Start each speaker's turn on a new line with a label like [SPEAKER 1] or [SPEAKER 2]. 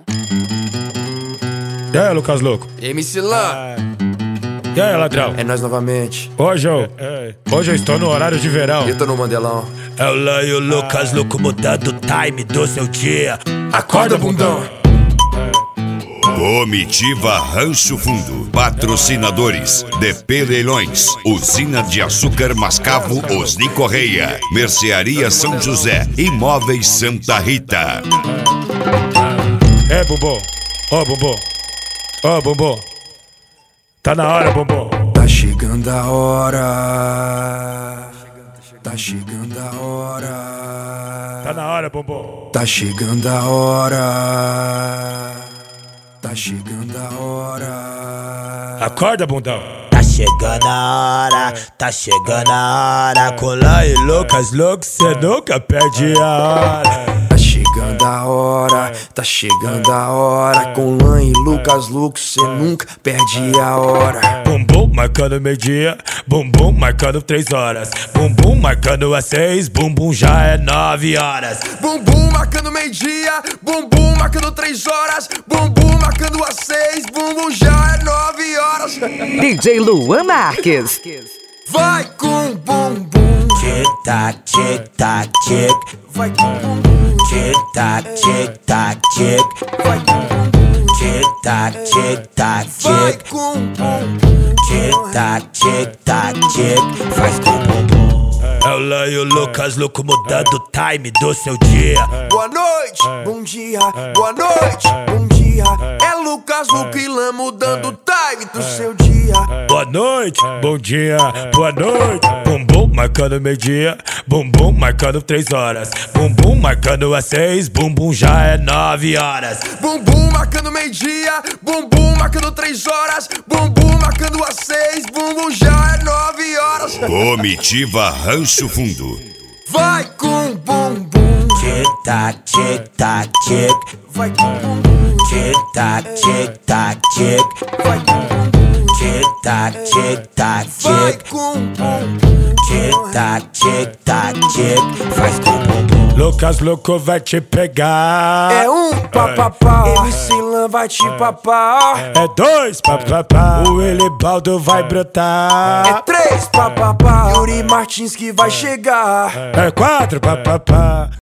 [SPEAKER 1] E aí, Lucas Louco?
[SPEAKER 2] MC Lan,
[SPEAKER 1] E aí, ladrão?
[SPEAKER 2] é nós novamente.
[SPEAKER 1] Hoje eu estou no horário de verão.
[SPEAKER 2] Eu tô no Mandelão.
[SPEAKER 3] É o Lan e o Lucas Louco mudando o time do seu dia.
[SPEAKER 2] Acorda, bundão.
[SPEAKER 4] Comitiva Rancho Fundo. Patrocinadores: DP Leilões, Usina de Açúcar Mascavo Osni Correia, Mercearia São José, Imóveis Santa Rita.
[SPEAKER 1] É, bumbum. Ô, bumbum. Ô, bumbum. Tá na hora, bumbum.
[SPEAKER 2] Tá chegando a hora. Tá chegando a hora.
[SPEAKER 1] Tá na hora, bumbum.
[SPEAKER 2] Tá chegando a hora. Tá chegando a hora.
[SPEAKER 1] Acorda, bundão.
[SPEAKER 3] Tá chegando a hora, tá chegando a hora. Com Lan e Lucas Louco, cê nunca perde a hora.
[SPEAKER 2] Tá chegando a hora, tá chegando a hora. Com Lan e Lucas Louco, cê nunca perde a hora.
[SPEAKER 1] Bumbum marcando meio-dia, bumbum marcando 3 horas. Bumbum marcando às 6, bumbum já é 9 horas.
[SPEAKER 2] Bumbum marcando meio-dia, bumbum marcando 3 horas. Bumbum marcando às 6, bumbum já é 9 horas.
[SPEAKER 5] DJ Luan Marques.
[SPEAKER 2] Vai com bumbum.
[SPEAKER 3] Tic-tac, tic-tac, tic.
[SPEAKER 2] Vai com bumbum.
[SPEAKER 3] Tic-tac, tic-tac, tic.
[SPEAKER 2] Vai com bumbum.
[SPEAKER 3] Tic-tac, tic-tac,
[SPEAKER 2] Vai
[SPEAKER 3] tic.
[SPEAKER 2] com bumbum.
[SPEAKER 3] Tic-tac, tic-tac, tic. Faz com o bumbum. É o Lan e o Lucas Louco mudando o time do seu dia.
[SPEAKER 2] Boa noite, bom dia, boa noite, bom dia. É Lucas Louco e Lan mudando o time do seu dia.
[SPEAKER 1] Boa noite, bom dia, boa noite. Bumbum marcando meio-dia, bumbum marcando 3 horas. Bumbum marcando às 6, bumbum já é 9 horas.
[SPEAKER 2] Bumbum marcando meio-dia, bumbum marcando 3 horas. Bumbum marcando às 6, bumbum já é 9 horas.
[SPEAKER 4] Comitiva Rancho Fundo.
[SPEAKER 2] Vai com bumbum.
[SPEAKER 3] Tic-tac, tic-tac, tic.
[SPEAKER 2] Vai com bumbum.
[SPEAKER 3] Tic-tac, tic-tac, tic.
[SPEAKER 2] Vai com bumbum.
[SPEAKER 3] Tic-tac, tic-tac,
[SPEAKER 2] Vai
[SPEAKER 3] tic.
[SPEAKER 2] com bumbum.
[SPEAKER 3] Tic-tac, tic-tac, tic. Faz com o bumbum.
[SPEAKER 1] Lucas Louco vai te pegar.
[SPEAKER 2] É um papapá, MC Lan vai te papar.
[SPEAKER 1] É 2 papapá, o Elibaldo vai brotar.
[SPEAKER 2] É 3 papapá, Yuri Martins que vai chegar.
[SPEAKER 1] É 4 papapá.